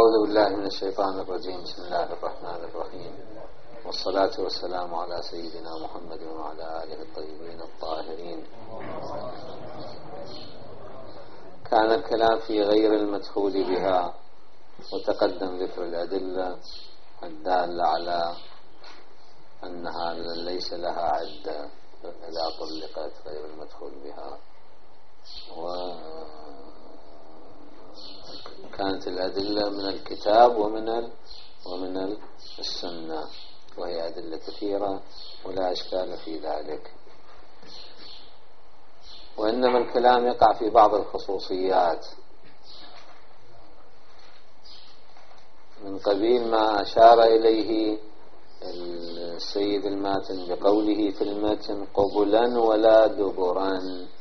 أعوذ بالله من الشيطان الرجيم. بسم الله الرحمن الرحيم، والصلاة والسلام على سيدنا محمد وعلى آله الطيبين الطاهرين. كان الكلام في غير المدخول بها، وتقدم ذكر الأدلة الدالة على أنها ليس لها عدة إذا طلقت غير المدخول بها، وكانت الأدلة من الكتاب ومن السنة، وهي أدلة كثيرة ولا إشكال في ذلك. وإنما الكلام يقع في بعض الخصوصيات من قبيل ما أشار إليه السيد الماتن بقوله في المتن قبلا ولا دبرا،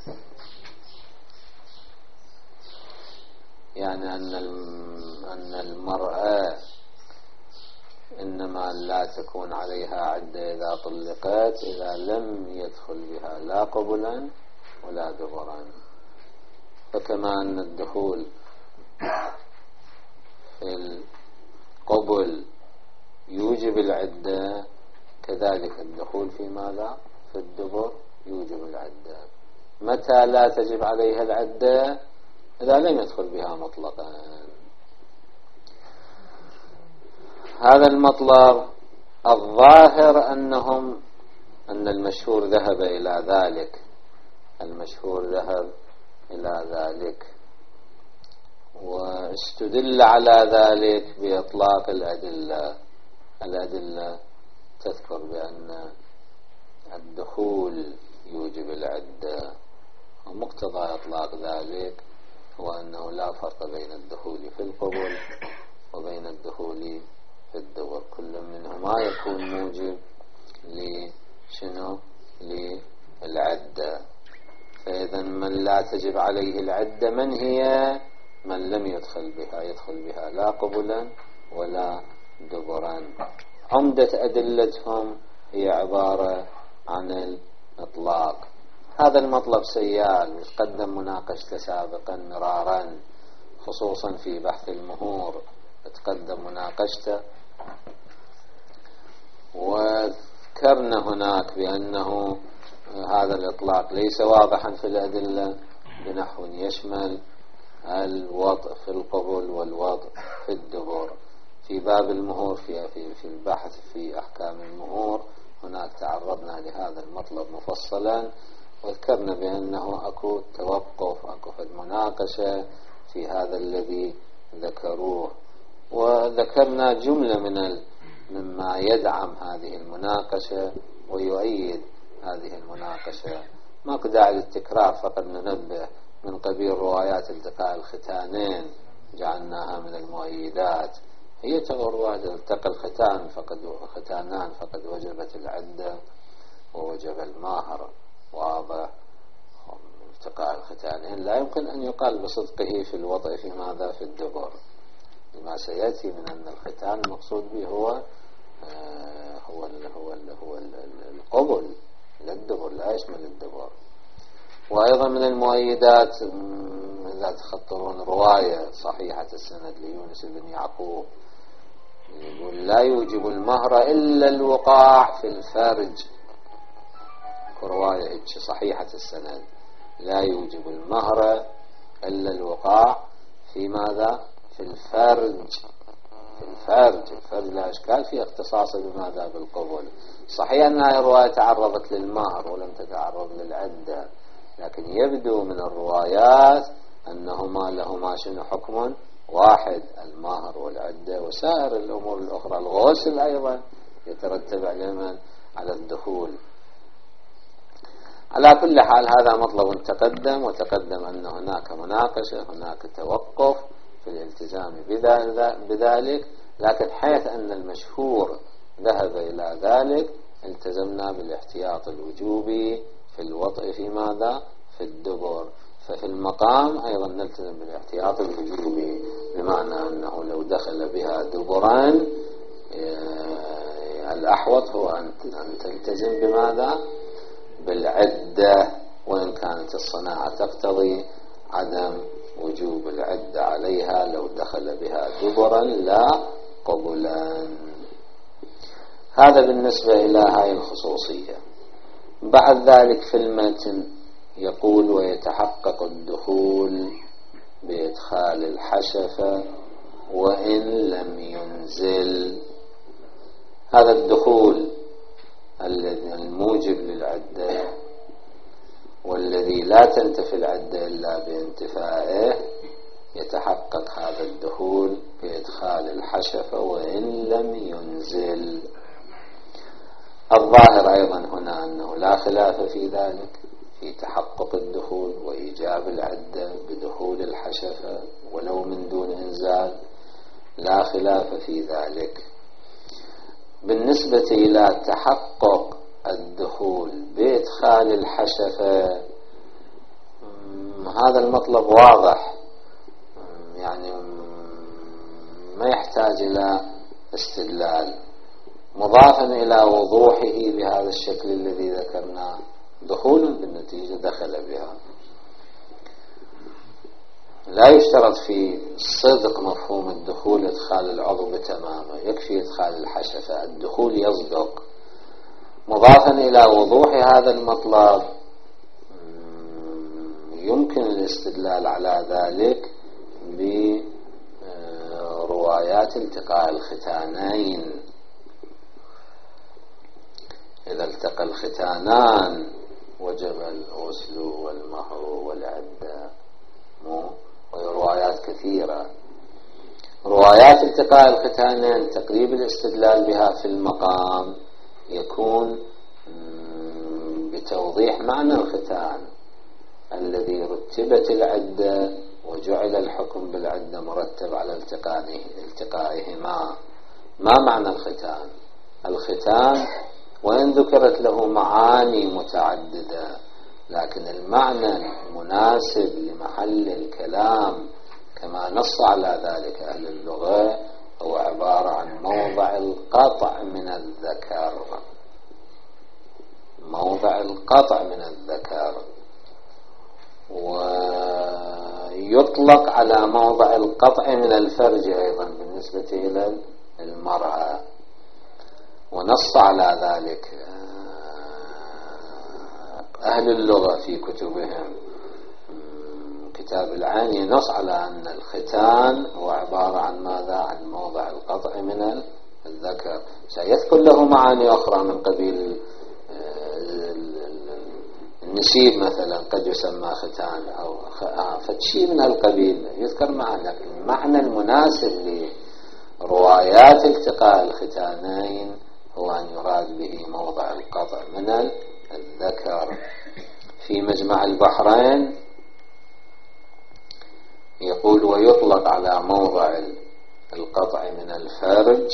يعني أن المرأة إنما لا تكون عليها عدة إذا طلقت إذا لم يدخل بها لا قبلا ولا دبرا. فكما أن الدخول في القبل يوجب العدة، كذلك الدخول في ماذا؟ في الدبر يوجب العدة. متى لا تجب عليها العدة؟ إذا لم يدخل بها مطلقا. هذا المطلب الظاهر أن المشهور ذهب إلى ذلك، واستدل على ذلك بإطلاق الأدلة تذكر بأن الدخول يوجب العدة، ومقتضى إطلاق ذلك هو أنه لا فرق بين الدخول في القبل وبين الدخول في الدبر، كل منهما يكون موجب للعدة. فإذا من لا تجب عليه العدة من هي؟ من لم يدخل بها لا قبلا ولا دبرا. عمدة أدلتهم هي عبارة عن الإطلاق. هذا المطلب سيال وتقدم مناقشته سابقا مرارا، خصوصا في بحث المهور تقدم مناقشته، وذكرنا هناك بأنه هذا الإطلاق ليس واضحا في الأدلة بنحو يشمل الوضع في القبل والوضع في الدبر. في باب المهور في البحث في أحكام المهور هناك تعرضنا لهذا المطلب مفصلا، وذكرنا بأنه أكو توقف، أكو مناقشة في هذا الذي ذكروه، وذكرنا جملة مما يدعم هذه المناقشة ويؤيد هذه المناقشة. ما داعي للتكرار، فقط ننبه من قبيل روايات التقاء الختانين جعلناها من المؤيدات. هي رواية التقى ختانان فقد وجبت العدة ووجب المهر، واضح. التقاء الختانين لا يمكن أن يقال بصدقه في الوضع في ماذا؟ في الدبر، لما سيأتي من أن الختان المقصود به هو القبل للدبر، لا يشمل الدبر. وأيضا من المؤيدات إذا تخطرون رواية صحيحة السند ليونس بن يعقوب يقول لا يوجب المهر إلا الوقاع في الفرج، رواية صحيحة السند لا يوجب المهر إلا الوقاع في ماذا؟ في الفرج. الفرج لا إشكال في اختصاصه بماذا؟ بالقبول. صحيح أنها الرواية تعرضت للمهر ولم تتعرض للعدة، لكن يبدو من الروايات أنهما لهما شنو حكم واحد، المهر والعدة وسائر الأمور الأخرى. الغسل أيضا يترتب على الدخول. على كل حال هذا مطلب وتقدم أن هناك مناقشة، هناك توقف في الالتزام بذلك، لكن حيث أن المشهور ذهب إلى ذلك التزمنا بالاحتياط الوجوبي في الوضع في ماذا؟ في الدبر. ففي المقام أيضا نلتزم بالاحتياط الوجوبي، بمعنى أنه لو دخل بها دبرا الأحوط هو أن تلتزم بماذا؟ بالعدة، وإن كانت الصناعة تقتضي عدم وجوب العدة عليها لو دخل بها دبرا لا قبلا. هذا بالنسبة إلى هاي الخصوصية. بعد ذلك في المتن يقول ويتحقق الدخول بإدخال الحشفة وإن لم ينزل. هذا الدخول الذي الموجب للعدة والذي لا تنتفي العدة إلا بانتفائه، يتحقق هذا الدخول بإدخال الحشفة وإن لم ينزل. الظاهر أيضا هنا أنه لا خلاف في ذلك، في تحقق الدخول وإيجاب العدة بدخول الحشفة ولو من دون إنزال، لا خلاف في ذلك. بالنسبة إلى تحقق الدخول بإدخال الحشفة هذا المطلب واضح، يعني ما يحتاج إلى استدلال، مضافا إلى وضوحه بهذا الشكل الذي ذكرناه، دخول بالنتيجة دخل بها. لا يشترط في صدق مفهوم الدخول إدخال العضو بتمامه، يكفي إدخال الحشفة، الدخول يصدق. مضافا إلى وضوح هذا المطلب يمكن الاستدلال على ذلك بروايات التقاء الختانين. إذا التقى الختانان وجب الغسل والمهر والعدة، وروايات كثيرة. روايات التقاء الختانين تقريب الاستدلال بها في المقام يكون بتوضيح معنى الختان الذي رتبت العدة وجعل الحكم بالعدة مرتب على التقائهما. ما معنى الختان؟ الختان وإن ذكرت له معاني متعددة، لكن المعنى المناسب لمحل الكلام كما نص على ذلك أهل اللغة هو عبارة عن موضع القطع من الذكر. موضع القطع من الذكر، ويطلق على موضع القطع من الفرج أيضا بالنسبة إلى المرأة، ونص على ذلك أهل اللغة في كتبهم. كتاب العين ينص على أن الختان هو عبارة عن ماذا؟ عن موضع القطع من الذكر. سيذكر له معاني أخرى من قبيل النسيب مثلا قد يسمى ختان أو فتشي من القبيل، يذكر معنا المعنى المناسب لروايات التقاء الختانين هو أن يراد به موضع القطع من الذكر. في مجمع البحرين يقول ويطلق على موضع القطع من الفرج،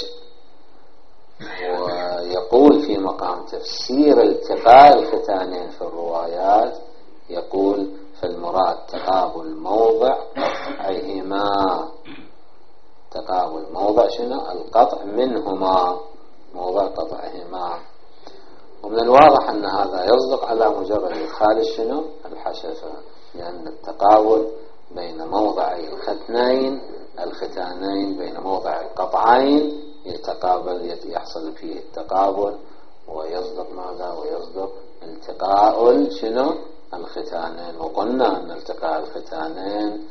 ويقول في مقام تفسير التقاء الختانين في الروايات يقول فالمراد تقابل موضع قطعهما. تقابل موضع شنو؟ القطع منهما، موضع قطعهما. ومن الواضح أن هذا يصدق على مجرد إدخال شنو؟ الحشفة، لأن التقابل بين موضعي الختانين بين موضع القطعين يتقابل، يحصل فيه التقابل ويصدق ماذا؟ ويصدق التقاء شنو؟ الختانين. وقلنا أن التقاء الختانين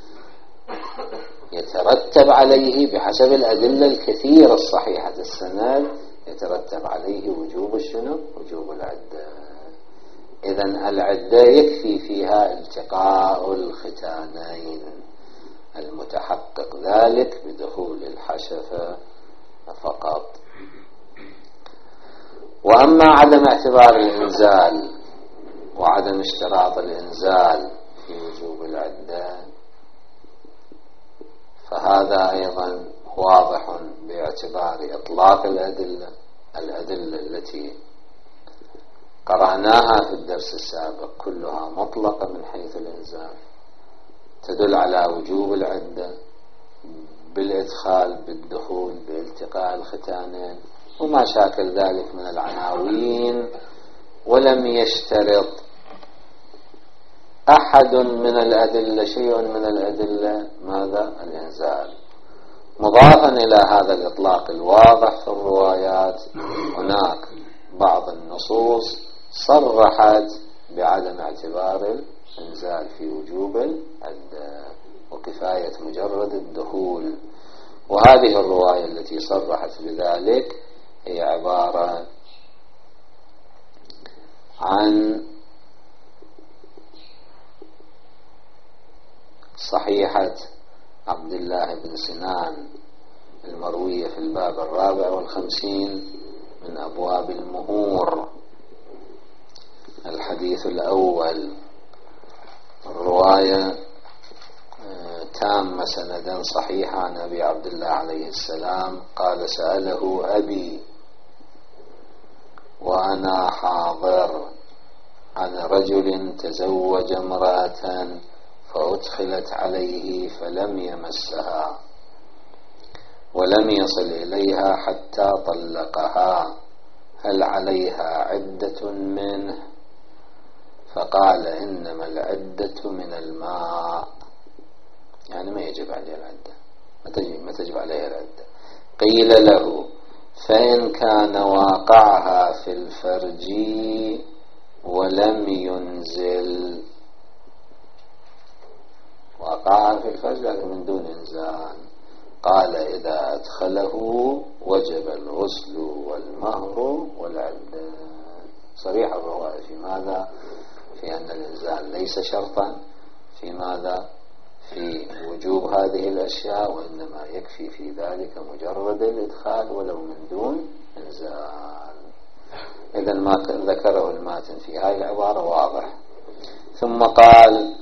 يترتب عليه بحسب الأدلة الكثيرة الصحيحة السند يترتب عليه وجوب شنو؟ وجوب العدة. إذن العدة يكفي فيها التقاء الختانين المتحقق ذلك بدخول الحشفة فقط. وأما عدم اعتبار الإنزال وعدم اشتراط الإنزال في وجوب العدة فهذا أيضا واضح باعتبار إطلاق الأدلة التي قرأناها في الدرس السابق كلها مطلقة من حيث الإنزال، تدل على وجوب العدة بالإدخال بالدخول بالتقاء الختانين وما شاكل ذلك من العناوين، ولم يشترط أحد من الأدلة، شيء من الأدلة، ماذا؟ الإنزال. مضافا إلى هذا الإطلاق الواضح في الروايات هناك بعض النصوص صرحت بعدم اعتبار الإنزال في وجوب العدة وكفاية مجرد الدخول. وهذه الرواية التي صرحت بذلك هي عبارة عن صحيحة عبد الله بن سنان المروية في الباب 54 من أبواب المهور، الحديث الأول. الرواية تامة سندا صحيحة عن أبي عبد الله عليه السلام قال: سأله أبي وأنا حاضر عن رجل تزوج امرأة فأدخلت عليه فلم يمسها ولم يصل إليها حتى طلقها، هل عليها عدة منه؟ فقال: إنما العدة من الماء، يعني ما يجب عليه العدة، ما تجب عليه العدة. قيل له: فإن كان واقعها في الفرج ولم ينزل، وقعها في الفرج لكن من دون إنزال، قال: إذا أدخله وجب الغسل والمهر والعدة. صريح الرواية في ماذا؟ في أن الإنزال ليس شرطا في ماذا؟ في وجوب هذه الأشياء، وإنما يكفي في ذلك مجرد الإدخال ولو من دون إنزال. إذن ما ذكره الماتن في هذه العبارة واضح. ثم قال: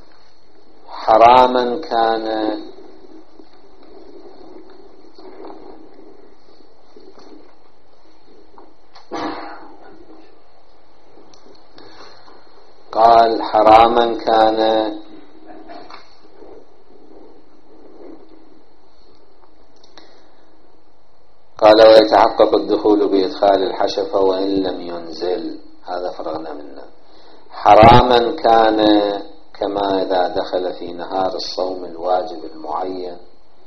حراما كان قال: ويتحقق الدخول بإدخال الحشفة وإن لم ينزل، هذا فرغنا منه. حراما كان كما إذا دخل في نهار الصوم الواجب المعين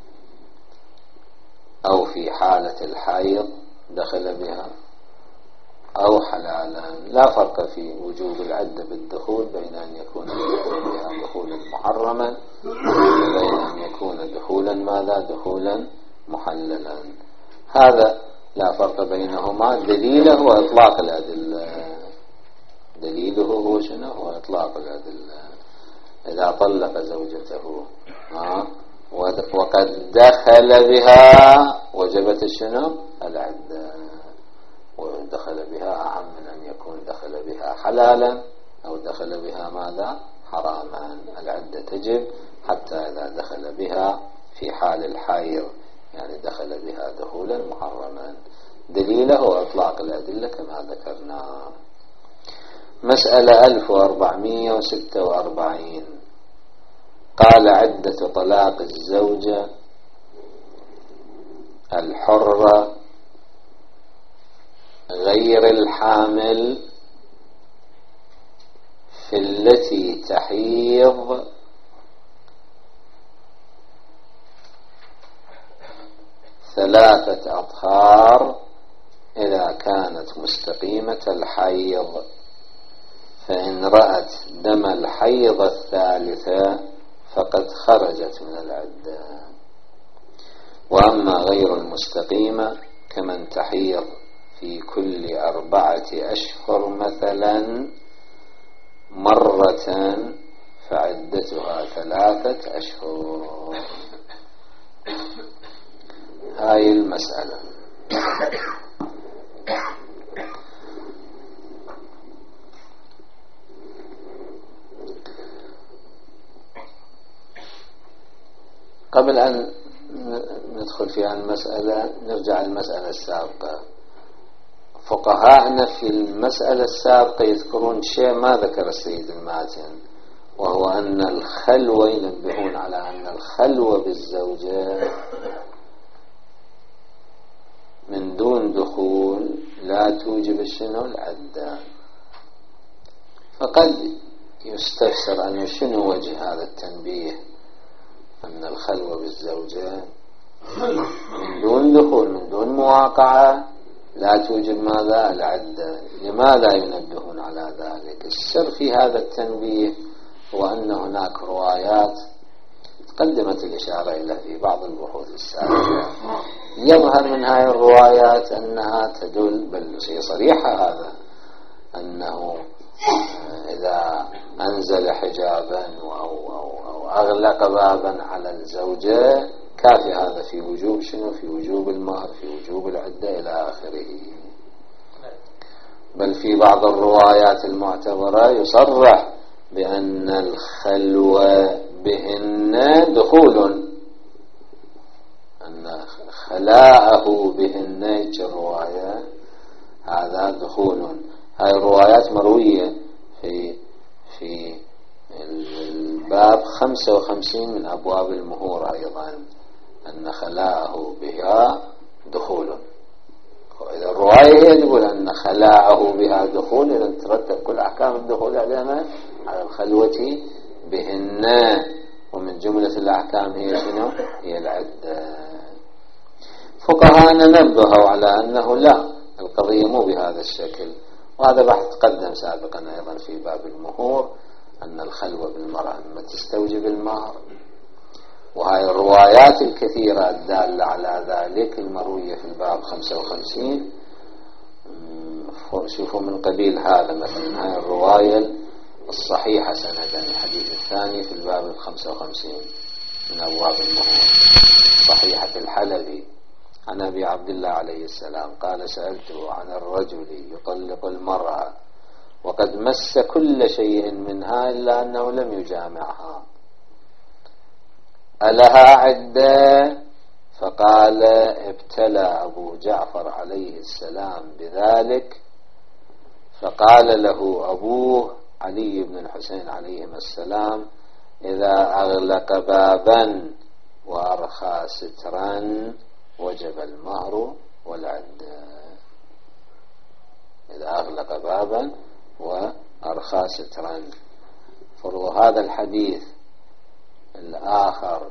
أو في حالة الحيض دخل بها، أو حلالا. لا فرق في وجوب العدة بالدخول بين أن يكون الدخول بها دخولا محرما وبين أن يكون دخولا ماذا؟ دخولا محللا. هذا لا فرق بينهما. دليله هو إطلاق الأدلة. دليله هو شنو؟ هو إطلاق الأدلة. إذا طلق زوجته وقد دخل بها وجبت شنو؟ العدة. ودخل بها أعم من أن يكون دخل بها حلالا أو دخل بها ماذا؟ حراما. العدة تجب حتى إذا دخل بها في حال الحيض، يعني دخل بها دخولا محرما. دليله إطلاق الأدلة كما ذكرنا. مسألة 1446 قال: عدة طلاق الزوجة الحرة غير الحامل في التي تحيض 3 أطهار إذا كانت مستقيمة الحيض، فإن رأت دم الحيض 3 فقد خرجت من العدة. وأما غير المستقيمة كمن تحيض في كل 4 أشهر مثلا مرة فعدتها 3 أشهر. هاي المسألة. قبل أن ندخل في المسألة نرجع المسألة السابقة. فقهاءنا في المسألة السابقة يذكرون شيء ما ذكر السيد الماتن، وهو أن الخلوة، ينبهون على أن الخلوة بالزوجة من دون دخول لا توجب الشنو؟ العدة. فقد يستفسر أن شنو وجه هذا التنبيه أن الخلوة بالزوجة من دون دخول من دون مواقعة لا توجب ماذا؟ العدة. لماذا ينبهون على ذلك؟ السر في هذا التنبيه هو أن هناك روايات قدمت الإشارة إلى في بعض البحوث السابقة يظهر من هذه الروايات أنها تدل، بل هي صريحة هذا، أنه إذا أنزل حجابا أو أغلق بابا على الزوجة كافي هذا في وجوب شنو؟ في وجوب المهر، في وجوب العدة إلى آخره. بل في بعض الروايات المعتبرة يصرح بأن الخلوة بهن دخول، أن خلاءه بهن الرواية هذا دخول. هاي الروايات مروية في الباب 55 من أبواب المهور أيضا، أن خلاءه بها دخول. وإذا الرواية هي تقول أن خلاءه بها دخول، إذا ترتب كل أحكام الدخول على الخلوة بهن، ومن جملة الأحكام هي شنو؟ هي العدة. فقهاءنا نبهوا على أنه لا، القضية مو بهذا الشكل، وهذا بحث تقدم سابقا أيضا في باب المهور، أن الخلوة بالمرأة ما تستوجب المهر. وهاي الروايات الكثيرة الدالة على ذلك المروية في الباب 55، شوفوا من قبيل هذا مثلا هاي الرواية الصحيحة سندا، الحديث الثاني في الباب 55 من أبواب المهور، صحيحة الحلبي عن أبي عبد الله عليه السلام قال: سألته عن الرجل يطلق المرأة وقد مس كل شيء منها إلا أنه لم يجامعها، ألها عدة؟ فقال: ابتلى أبو جعفر عليه السلام بذلك، فقال له أبوه علي بن الحسين عليهما السلام: إذا أغلق بابا وأرخى سترا وجب المهر والعدة. إذا أغلق بابا وأرخى سترا. فهذا الحديث الآخر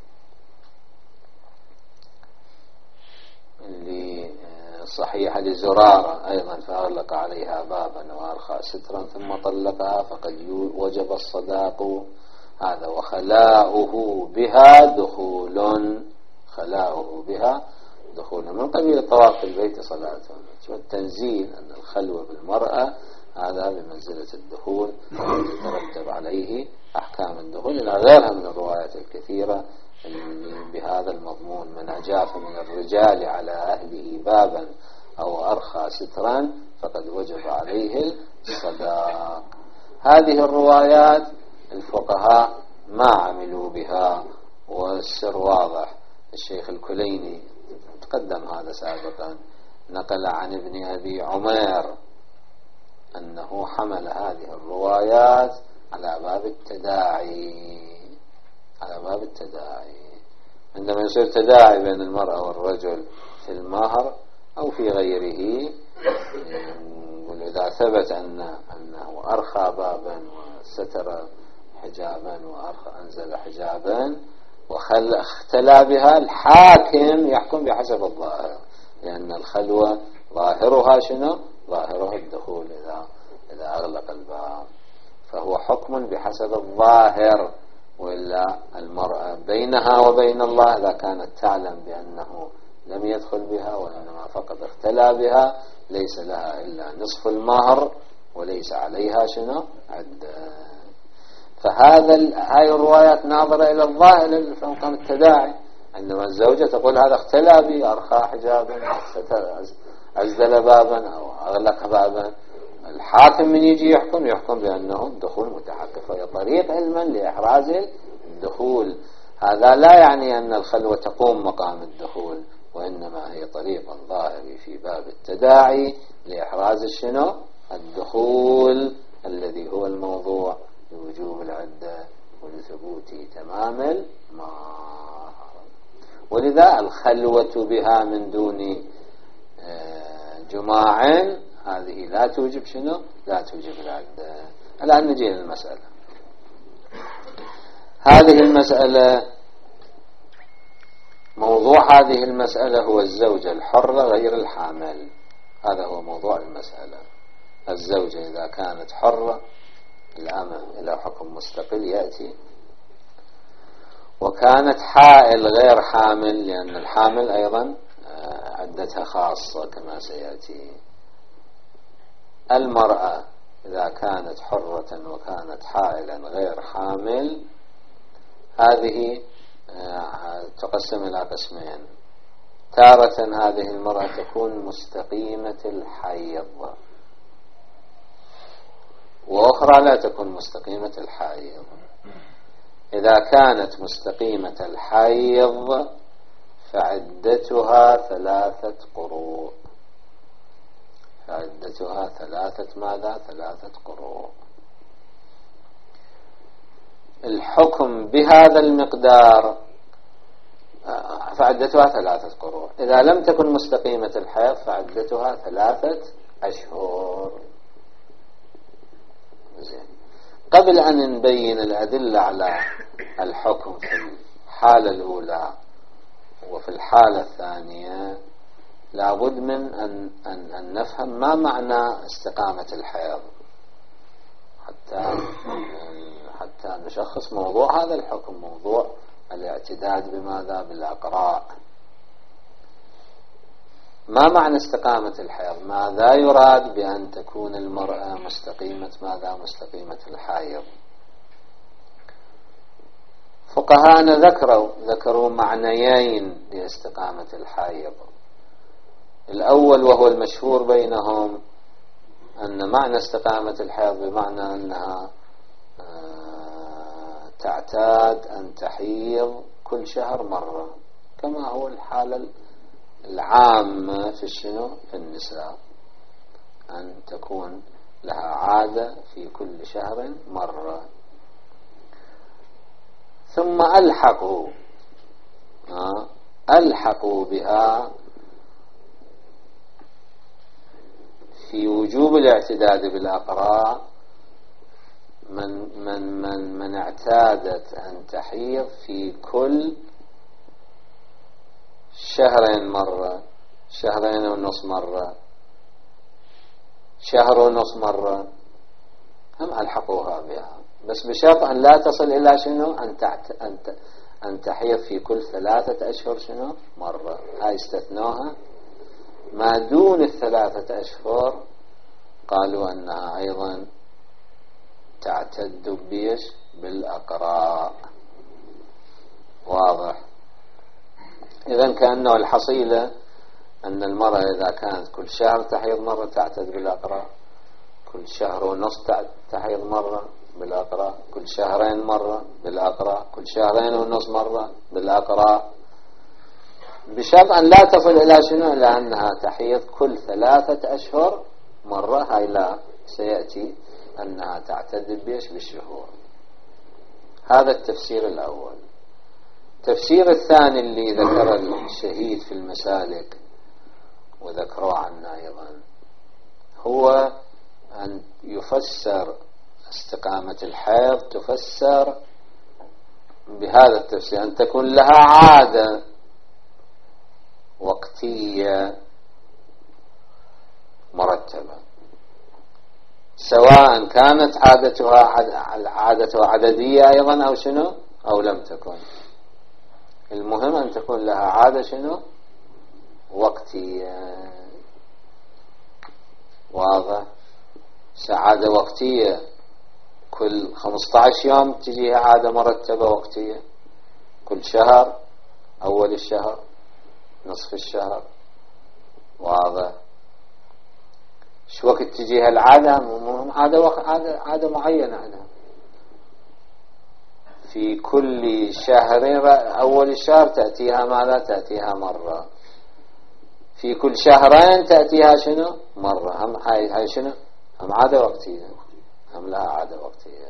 اللي صحيح لزرارة أيضا، فأغلق عليها بابا وأرخى سترا ثم طلقها فقد وجب الصداق، هذا وخلاؤه بها دخول، خلاؤه بها دخول من قبيل طواف البيت صلاة. والتنزيل أن الخلوة بالمرأة هذا بمنزلة الدخول يترتب عليه أحكام الدخول إلى غيرها من الروايات الكثيرة بهذا المضمون: من أجاف من الرجال على أهله بابا أو أرخى سترا فقد وجب عليه الصداق. هذه الروايات الفقهاء ما عملوا بها، والسر واضح. الشيخ الكليني تقدم هذا سابقا، نقل عن ابن أبي عمير أنه حمل هذه الروايات على باب التداعي، على باب التداعي عندما يصير تداعي بين المرأة والرجل في المهر أو في غيره. وإذا ثبت أنه أرخى بابا وستر حجابا وأنزل حجابا واختلى بها، الحاكم يحكم بحسب الظاهر، لأن الخلوة ظاهرها شنو؟ ظاهرها الدخول إذا أغلق الباب، فهو حكم بحسب الظاهر. وإلا المرأة بينها وبين الله إذا كانت تعلم بأنه لم يدخل بها وإنما فقط اختلى بها، ليس لها إلا نصف المهر وليس عليها شنو؟ عدة. هاي الروايات ناظرة إلى الظاهر في مقام التداعي. عندما الزوجة تقول هذا اختلى بي، أرخى حجابا، أزدل بابا أو أغلق بابا، الحاكم من يجي يحكم بأنه الدخول متحقق، فهي طريق علما لإحراز الدخول. هذا لا يعني أن الخلوة تقوم مقام الدخول، وإنما هي طريق ظاهري في باب التداعي لإحراز الشنو؟ الدخول، الذي هو الموضوع لوجوب العدة ولثبوت تمام المهر. ولذا الخلوة بها من دون جماع هذه لا توجب شنو؟ لا توجب العدة. الآن نجي للمسألة. هذه المسألة، موضوع هذه المسألة هو الزوجة الحرة غير الحامل. هذا هو موضوع المسألة. الزوجة إذا كانت حرة، الأمة إلى حكم مستقل يأتي، وكانت حائل غير حامل، لأن الحامل أيضا عدتها خاصة كما سيأتي. المرأة إذا كانت حرة وكانت حائلا غير حامل، هذه تقسم إلى قسمين. تارة هذه المرأة تكون مستقيمة الحيض، وأخرى لا تكون مستقيمة الحيض. إذا كانت مستقيمة الحيض فعدتها 3 قروء. فعدتها 3 قروء. الحكم بهذا المقدار، فعدتها 3 قروء. إذا لم تكن مستقيمة الحيض فعدتها 3 أشهر. زين. قبل أن نبين الأدلة على الحكم في الحالة الأولى وفي الحالة الثانية، لابد من أن نفهم ما معنى استقامة الحيض حتى نشخص موضوع هذا الحكم، موضوع الاعتداد بماذا؟ بالأقراء. ما معنى استقامة الحيض؟ ماذا يراد بأن تكون المرأة مستقيمة ماذا؟ مستقيمة الحيض. فقهاءنا ذكروا معنيين لاستقامة الحيض. الأول وهو المشهور بينهم أن معنى استقامة الحيض بمعنى أنها تعتاد أن تحيض كل شهر مرة، كما هو الحالة العامة في في النساء، أن تكون لها عادة في كل شهر مرة. ثم ألحقوا بها في وجوب الاعتداد بالأقراء من اعتادت أن تحيض في كل 2 مرة، 2.5 مرة، 1.5 مرة، هم ألحقوها بها، بس بشرط أن لا تصل إلى شنو؟ أن تحيض في كل 3 أشهر شنو؟ مرة. هاي استثنوها. ما دون 3 أشهر قالوا أنها أيضا تعتد بيش؟ بالأقراء. واضح؟ إذن كأنه الحصيلة أن المرأة إذا كانت كل شهر تحيض مرة تعتد بالأقراء، كل 1.5 شهر تحيض مرة بالأقراء، كل 2 مرة بالأقراء، كل 2.5 مرة بالأقراء، بشرط أن لا تصل إلى شنو؟ إلى أنها تحيض كل 3 أشهر مرة. هاي لا، سيأتي أنها تعتد بيش؟ بالشهور. هذا التفسير الأول. التفسير الثاني اللي ذكر الشهيد في المسالك وذكروا عنه أيضا، هو أن يفسر استقامة الحيض، تفسر بهذا التفسير: أن تكون لها عادة وقتية مرتبة، سواء كانت عادتها عددية أيضا أو شنو، أو لم تكن. المهم أن تكون لها عادة شنو؟ وقتية. واضح؟ عادة وقتية كل 15 يوم تجيها عادة مرتبة وقتية، كل شهر، أول الشهر، نصف الشهر. واضح؟ شو وقت تجيها العادة؟ عادة معينة عنها في كل شهر. أول الشهر تأتيها ماذا؟ تأتيها مرة. في كل 2 تأتيها شنو؟ مرة. هم هاي شنو؟ هم عادة وقتية، هم لها عادة وقتية.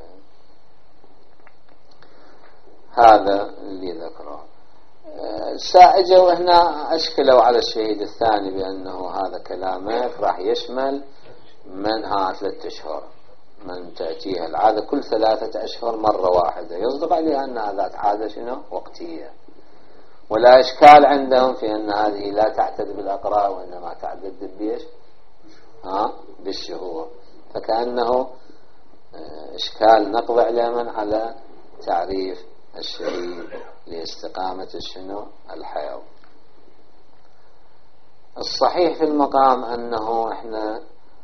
هذا اللي ذكره. اجوا هنا أشكلوا على الشهيد الثاني بأنه هذا كلامك راح يشمل منها 3 أشهر. من تأتيها العادة كل 3 أشهر مرة واحدة يصدق عليها أن هذا عادة شنو وقتية، ولا إشكال عندهم في أن هذه لا تعتد بالأقراء وإنما تعتد بإيش؟ بالشهور. فكأنه إشكال نقض علما على تعريف الشهيد لاستقامة الشنو الحيض. الصحيح في المقام أنه إحنا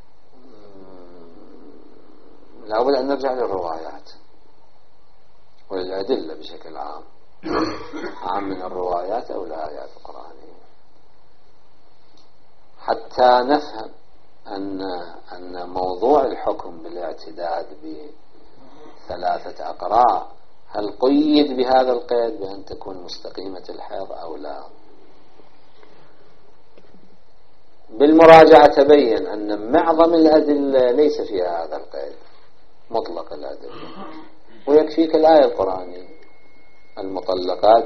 لابد أن نرجع للروايات وللأدلة بشكل عام من الروايات أو الآيات القرآنية حتى نفهم أن موضوع الحكم بالاعتداد ب3 أقراء هل قيد بهذا القيد بأن تكون مستقيمة الحيض أو لا. بالمراجعة تبين أن معظم الأدلة ليس فيها هذا القيد مطلق الأدلة، ويكفيك الآية القرآنية المطلقات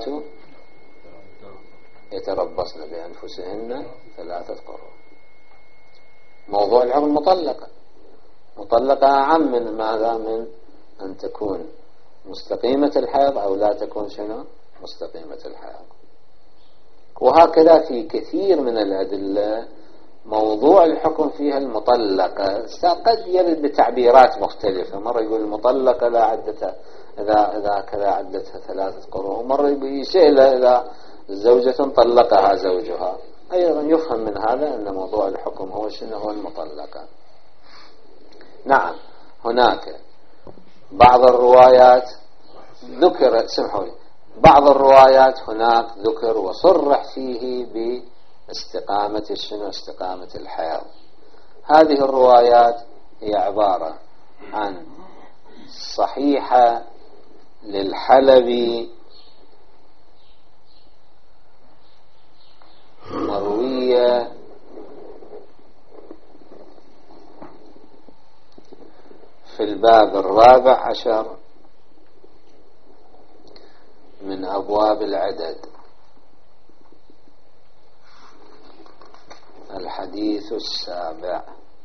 يتربصن بأنفسهن 3 قروء. موضوع العقد مطلقة أعم من ماذا؟ من أن تكون مستقيمة الحيض أو لا تكون شنو مستقيمة الحيض. وهكذا في كثير من الأدلة موضوع الحكم فيها المطلقة قد يرد بتعبيرات مختلفة، مرة يقول المطلقة لا عدتها إذا كذا عدتها 3 قروء، مرة يسأل إذا زوجة طلقها زوجها. أيضا يفهم من هذا أن موضوع الحكم هو شنو هو المطلقة. نعم هناك بعض الروايات ذكر بعض الروايات هناك ذكر وصرح فيه باستقامة الشنو استقامة الحيض. هذه الروايات هي عبارة عن صحيحة للحلبي مروية في الباب 14 من أبواب العدد، الحديث 7.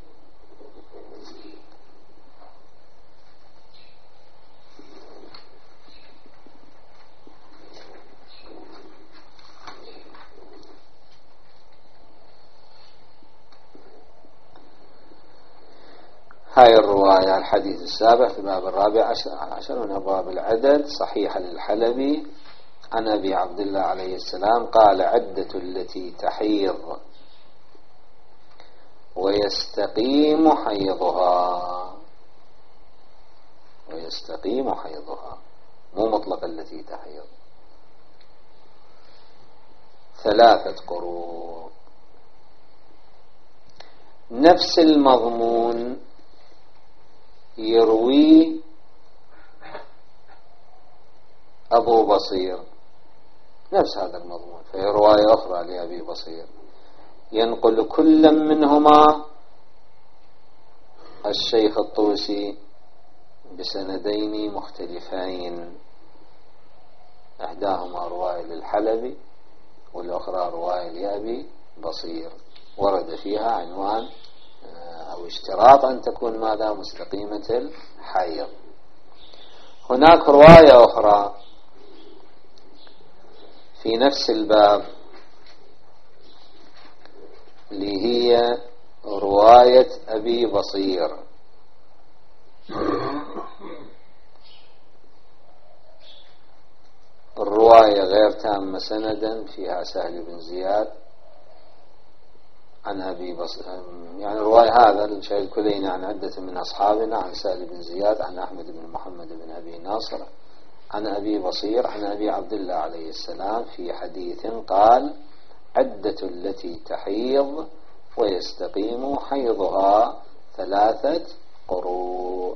هاي الرواية الحديث 7 في الباب 14 من أبواب العدد صحيحة للحلبي عن أبي عبد الله عليه السلام قال: عدة التي تحيض ويستقيم حيضها، ويستقيم حيضها مو مطلق التي تحيض، 3 قروء. نفس المضمون يروي أبو بصير، نفس هذا المضمون، فهي رواية أخرى لأبي بصير ينقل كل منهما الشيخ الطوسي بسندين مختلفين، إحداهما رواية للحلبي والأخرى رواية لأبي بصير، ورد فيها عنوان أو اشتراط أن تكون ماذا؟ مستقيمة الحيض. هناك رواية أخرى في نفس الباب اللي هي رواية أبي بصير، الرواية غير تامة سندا، فيها سهل بن زياد عن أبي بصير، يعني رواية هذا الشيخ الكليني عن عدة من أصحابنا عن سهل بن زياد عن أحمد بن محمد بن أبي ناصر عن أبي بصير عن أبي عبد الله عليه السلام في حديث قال: عدة التي تحيض ويستقيم حيضها 3 قروء.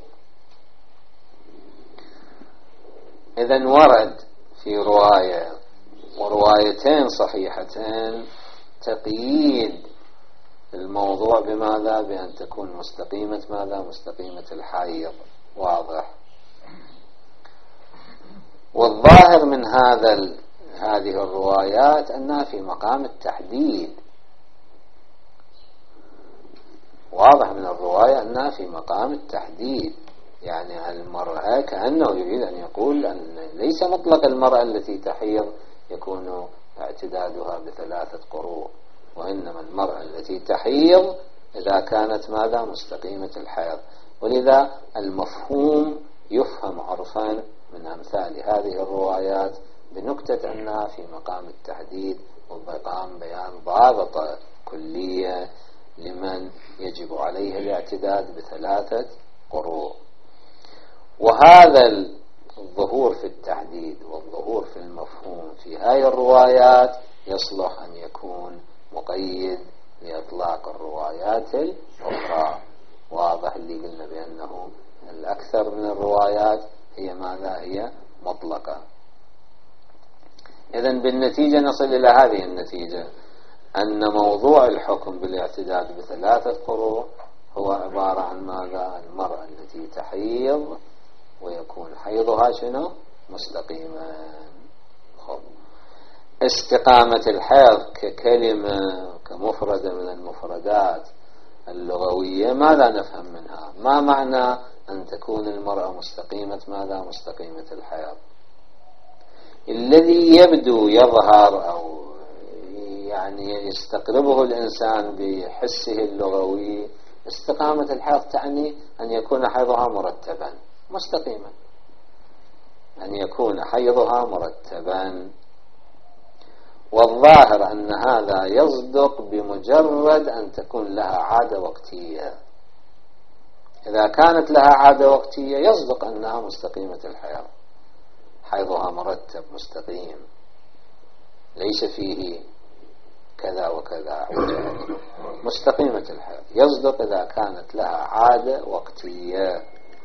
إذن ورد في رواية وروايتين صحيحتين تقييد الموضوع بماذا؟ بأن تكون مستقيمة ماذا؟ مستقيمة الحيض، واضح. والظاهر من هذه الروايات أنها في مقام التحديد، واضح من الرواية أنها في مقام التحديد، يعني المرأة كأنه يريد أن يقول أن ليس مطلق المرأة التي تحيض يكون اعتدادها ب3 قروء، وإنما المرأة التي تحيض إذا كانت ماذا مستقيمة الحيض. ولذا المفهوم يفهم عرفا من أمثال هذه الروايات بنكتة أنها في مقام التحديد ومقام بيان ضابط كلية لمن يجب عليه الاعتداد ب3 قروء. وهذا الظهور في التحديد والظهور في المفهوم في هذه الروايات يصلح أن يكون مقيد لإطلاق الروايات الأخرى. واضح اللي قلنا بأنه الأكثر من الروايات هي ماذا؟ هي مطلقة. إذن بالنتيجة نصل إلى هذه النتيجة أن موضوع الحكم بالاعتداد ب3 قروء هو عبارة عن ماذا؟ المرأة التي تحيض ويكون حيضها شنو؟ مستقيما. استقامة الحيض ككلمة كمفردة من المفردات اللغوية ماذا نفهم منها؟ ما معنى أن تكون المرأة مستقيمة ماذا؟ مستقيمة الحيض. الذي يبدو يظهر أو يعني يستقربه الإنسان بحسه اللغوي استقامة الحيض تعني أن يكون حيضها مرتبا مستقيما، أن يكون حيضها مرتبا. والظاهر أن هذا يصدق بمجرد أن تكون لها عادة وقتية. إذا كانت لها عادة وقتية يصدق أنها مستقيمة الحيض، حيضها مرتب مستقيم ليس فيه كذا وكذا مستقيمة الحيض. يصدق إذا كانت لها عادة وقتية.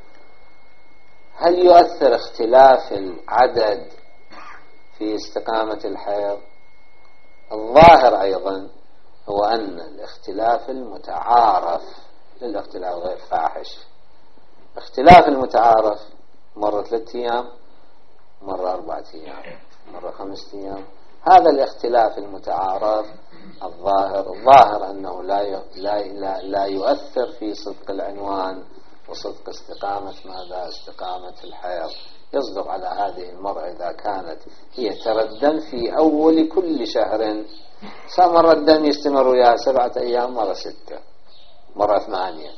هل يؤثر اختلاف العدد في استقامة الحيض؟ الظاهر أيضا هو أن الاختلاف المتعارف للاختلاف غير فاحش. اختلاف المتعارف مرة 3 أيام، مرة 4 أيام، مرة 5 أيام. هذا الاختلاف المتعارف الظاهر أنه لا يؤثر في صدق العنوان وصدق استقامة ماذا؟ استقامة الحيض. يصدق على هذه المرأة إذا كانت هي تردم في أول كل شهر، مرة الدم يستمر وياها 7 أيام، مرة 6، مرة 8.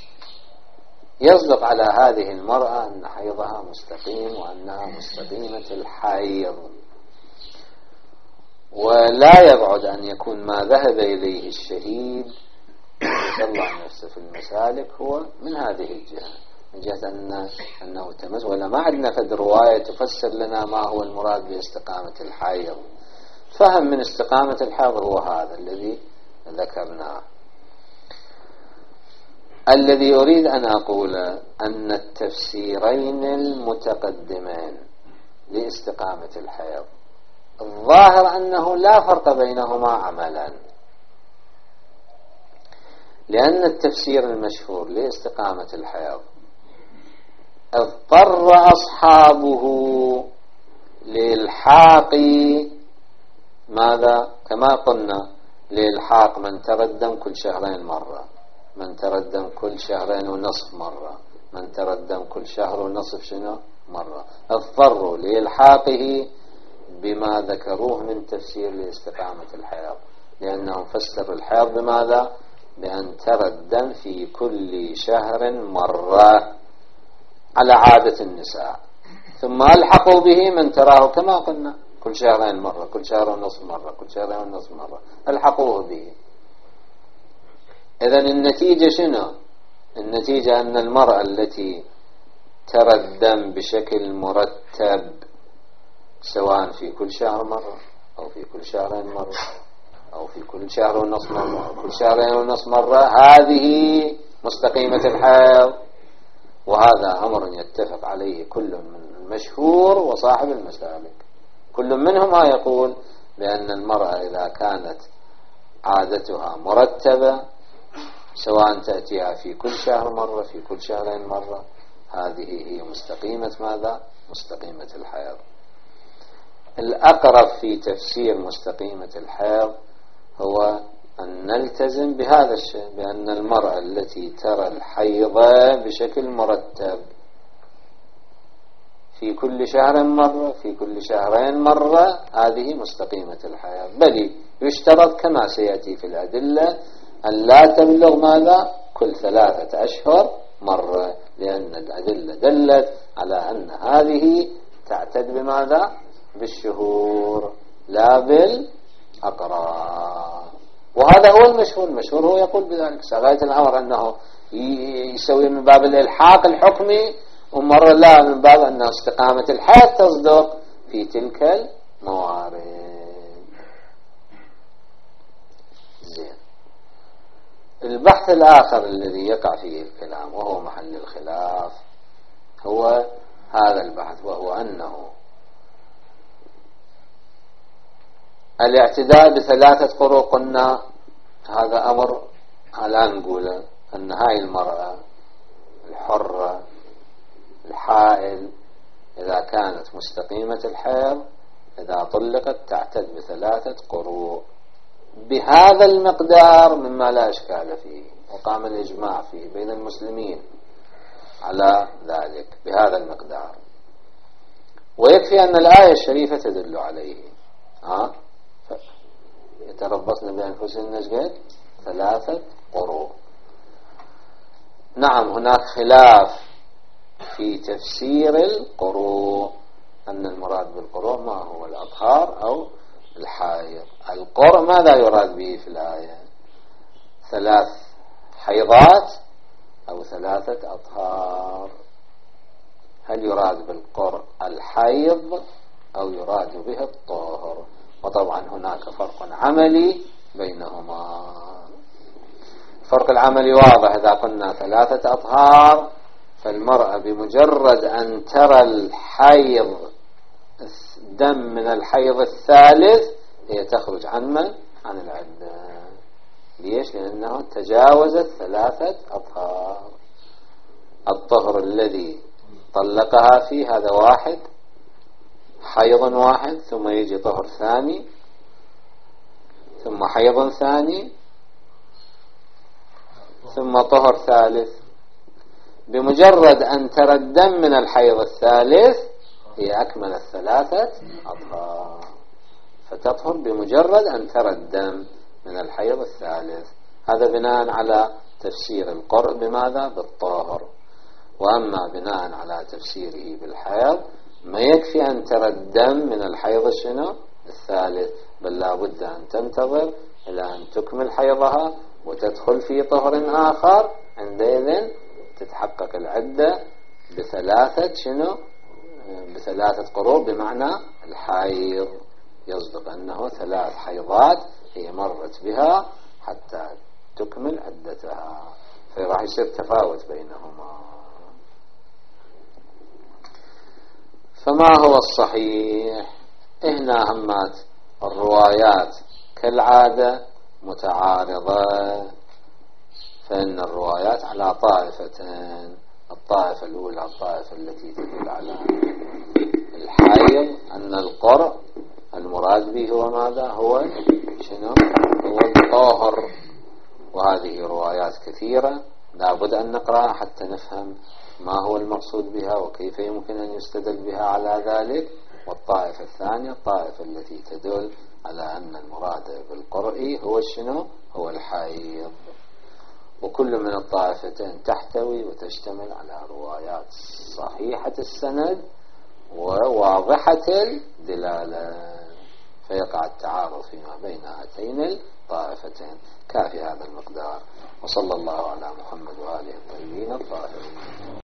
يصدق على هذه المرأة أن حيضها مستقيم وأنها مستقيمة الحيض. ولا يبعد أن يكون ما ذهب إليه الشهيد يطلع نفسه في المسالك هو من هذه الجهة، من جهة أنه تمس. ولا ما عندنا فد رواية تفسر لنا ما هو المراد باستقامة الحيض. فهم من استقامة الحيض هو هذا الذي ذكرناه. الذي أريد أن أقول أن التفسيرين المتقدمين لاستقامة الحيض الظاهر أنه لا فرق بينهما عملا، لأن التفسير المشهور لاستقامة الحيض اضطر أصحابه لإلحاق ماذا؟ كما قلنا لإلحاق من تردم كل 2 مرة، من تردم كل 2.5 مرة، من تردم كل 1.5 شنو مرة. اضطروا لإلحاقه بما ذكروه من تفسير لاستقامة الحيض، لأنهم فسروا الحيض بماذا؟ بأن تردم في كل شهر مرة على عادة النساء، ثم ألحقوا به من تراه كما قلنا كل 2 مرة، كل 1.5 مرة، كل 1.5 مرة، ألحقوه به. إذن النتيجة شنو؟ النتيجة أن المرأة التي تردم بشكل مرتب سواء في كل شهر مرة أو في كل 2 مرة أو في كل 1.5 مرة أو كل 2.5 مرة، هذه مستقيمة الحيض. وهذا أمر يتفق عليه كل من المشهور وصاحب المسالك. كل منهما يقول بأن المرأة إذا كانت عادتها مرتبة سواء تأتيها في كل شهر مرة في كل 2 مرة، هذه هي مستقيمة ماذا؟ مستقيمة الحيض. الأقرب في تفسير مستقيمة الحيض هو أن نلتزم بهذا الشيء، بأن المرأة التي ترى الحيض بشكل مرتب في كل شهر مرة، في كل شهرين مرة، هذه مستقيمة الحياة. بل يشترط كما سيأتي في الأدلة أن لا تبلغ ماذا؟ كل 3 أشهر مرة، لأن الأدلة دلت على أن هذه تعتد بماذا؟ بالشهور لا بالأقراء. وهذا هو المشهور. المشهور هو يقول بذلك. غاية الأمر أنه يسوي من باب الإلحاق الحكمي، ومرة لا، من باب أن استقامة الحياة تصدق في تلك الموارد. زين. البحث الآخر الذي يقع فيه الكلام وهو محل الخلاف هو هذا البحث، وهو أنه الاعتداء ب3 قروء. قلنا هذا أمر على نقوله أن هاي المرأة الحرة الحائل إذا كانت مستقيمة الحيض إذا طلقت تعتد ب3 قروء بهذا المقدار مما لا إشكال فيه، وقام الإجماع فيه بين المسلمين على ذلك بهذا المقدار. ويكفي أن الآية الشريفة تدل عليه. يتربصن بأنفسهن 3 قروء. نعم، هناك خلاف في تفسير القروء، أن المراد بالقروء ما هو الأطهار أو الحائض. القرء ماذا يراد به في الآية؟ 3 حيضات أو 3 أطهار؟ هل يراد بالقرء الحيض أو يراد به الطهر؟ وطبعا هناك فرق عملي بينهما. الفرق العملي واضح. إذا قلنا 3 أطهار فالمرأة بمجرد أن ترى الحيض دم من الحيض الثالث هي تخرج عن العدة. ليش؟ لأنه تجاوزت 3 أطهار. الطهر الذي طلقها فيه هذا واحد، حيض واحد، ثم يجي طهر ثاني، ثم حيض ثاني، ثم طهر ثالث. بمجرد أن ترى الدم من الحيض الثالث هي أكملت 3 أطهار، فتطهر بمجرد أن ترى الدم من الحيض الثالث. هذا بناء على تفسير القرء بماذا؟ بالطاهر. وأما بناء على تفسيره بالحيض ما يكفي أن ترى الدم من الحيض الثالث، بل لا بد أن تنتظر إلى أن تكمل حيضها وتدخل في طهر آخر، عندئذ تتحقق العدة ب3 قروء، بمعنى الحيض يصدق أنه 3 حيضات هي مرت بها حتى تكمل عدتها، فراح يصير تفاوت بينهما. فما هو الصحيح؟ هنا همات الروايات كالعادة متعارضة، فإن الروايات على طائفتين. الطائفة الأولى الطائفة التي تدل على الحيض، أن القرء المراد به هو ماذا؟ هو الطاهر. وهذه روايات كثيرة لا بد أن نقرأها حتى نفهم ما هو المقصود بها وكيف يمكن أن يستدل بها على ذلك. والطائفة الثانية الطائفة التي تدل على أن المراد بالقرء هو الحيض. وكل من الطائفتين تحتوي وتشتمل على روايات صحيحة السند وواضحة الدلالة، فيقع التعارض فيما بين هاتين الطائفتين. كافي هذا المقدار. وصلى الله على محمد وآله الطيبين الطاهرين.